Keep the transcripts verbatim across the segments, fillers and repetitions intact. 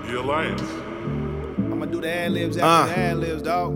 The Alliance. I'ma do the ad-libs after uh. the ad-libs, dog.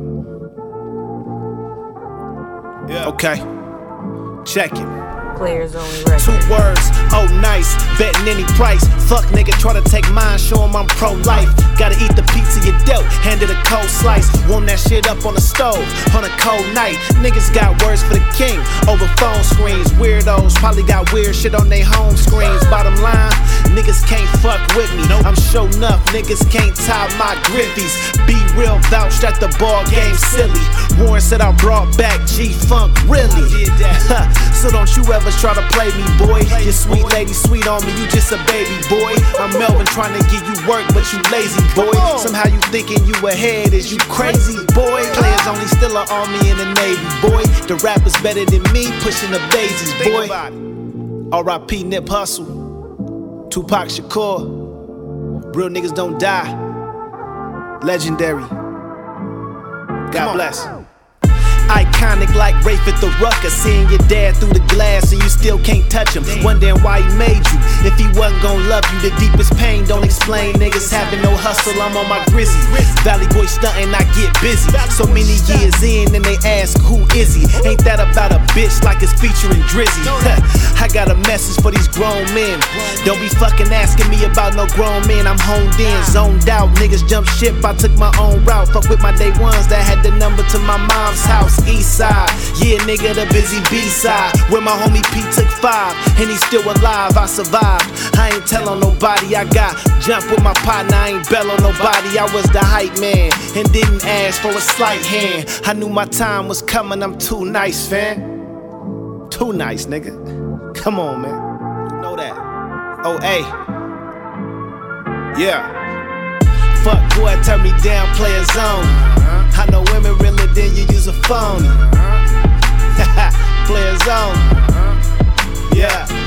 Yeah. Okay. Check it. Players only record. Two words, oh nice, betting any price. Fuck nigga, try to take mine, show him I'm pro-life. Gotta eat the pizza you dealt, handed a cold slice. Warm that shit up on the stove, on a cold night. Niggas got words for the king, over phone screens. Weirdos probably got weird shit on their home screens. Bottom line, niggas can't fuck with me. I'm show enough, niggas can't tie my griffies. Be real, vouch that the ball game silly. Warren said I brought back G-Funk, really. So don't you ever try to play me, boy. Your sweet lady sweet on me, you just a baby boy. I'm Melvin trying to give you work, but you lazy, boy. Somehow you thinking you ahead, is you crazy, boy? Players only still an army in the Navy, boy. The rappers better than me, pushing the daisies, boy. R I P Nip Hussle, Tupac Shakur. Real niggas don't die. Legendary. God bless. Iconic like Rafe at the Rucker. Seeing your dad through the glass and you still can't touch him. Wondering why he made you, if he wasn't gon' love you. The deepest pain don't explain niggas having no hustle. I'm on my Grizzy. Valley boy stuntin', I get busy. So many years in and they ask who is he? Ain't that about a bitch like it's featuring Drizzy? I got a message for these grown men. Don't be fucking asking me about no grown men. I'm honed in, zoned out. Niggas jump ship, I took my own route. Fuck with my day ones that had the number to my mom's house. East side, yeah nigga, the busy B-side. Where my homie P took five, and he's still alive, I survived. I ain't tellin' nobody, I got jump with my partner, I ain't bell on nobody. I was the hype man, and didn't ask for a slight hand. I knew my time was coming, I'm too nice, fam. Too nice, nigga. Come on, man. You know that. Oh, hey. Yeah. Fuck boy, turn me down, play a zone. I know women realer than you use a phone. Play a zone. Yeah.